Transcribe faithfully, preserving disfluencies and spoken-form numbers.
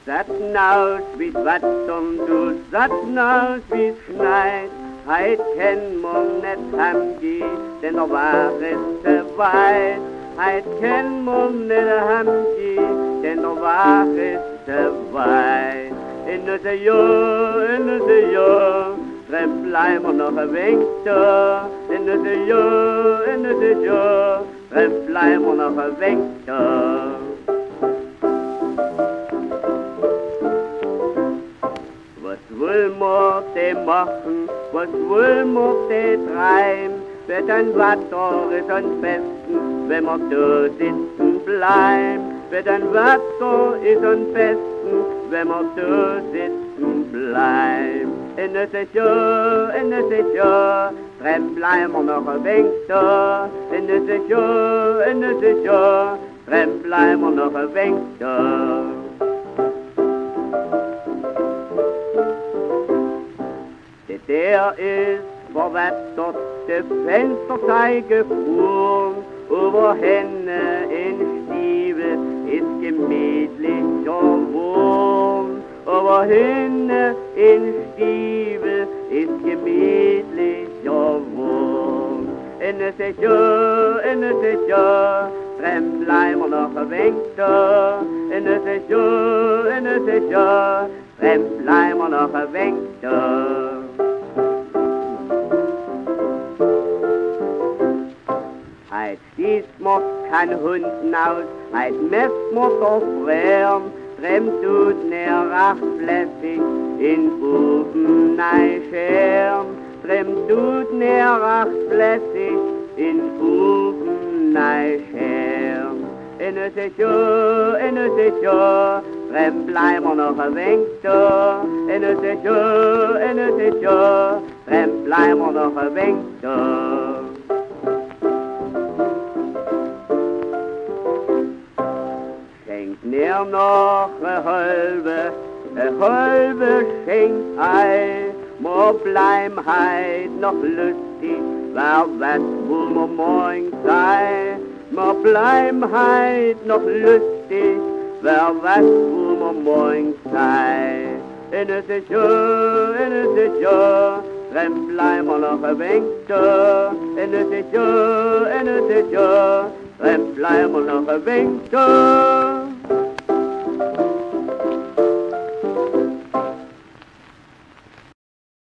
Satten aus wie's Wattum, du Satten aus wie's Schneid. Heit kenn man net Hamgi, denn er war es te weit. Heit kenn man net Hamgi, denn er war es te weit. In het jaar, in het jaar, dan blijven we nog een week daar. In het jaar, in het jaar, dan blijven we nog een week daar. Was will man de machen, was will man de treiben? Wird ein Wasser ist am besten, wenn man da sitzen bleibt. Wird ein Wasser ist am besten, wenn man da sitzen bleibt. In het is ja, in het is ja, dann bleiben wir noch ein wenig da. In het is ja, in het is ja, dann bleiben wir noch ein wenig da. Der ist verwettert, de Fenster sei gefroren, über Hände in Stiefel ist gemütlicher Wurm. Über Hände in Stiefel ist gemütlicher Wurm. In es ist ja, in es ist ja, dann bleiben wir noch ein wenig da. In es ist ja, in es ist ja, dann bleiben wir noch ein wenig da. Heit schießt man kein Hunden aus, heit messt man so frem, Trem tut ner achtflässig in Ofen nei Scherm. Trem tut ner achtflässig in Ofen nei Scherm. In es ist ja, in es ist ja, Trem bleiben wir noch ein wenig da. In es ist ja, in es ist ja, Trem bleiben wir noch ein wenig da. Ner noch a halbe, a halbe schenkt ei, mo bleib heit noch lustig, war was wo mo morgen sei. Mo bleib heit noch lustig, war was wo mo morgen sei. In es ist ja, in es ist ja, dann bleib wir noch ein wenig da. In es ist ja, in es ist ja, dann bleib wir noch ein wenig da.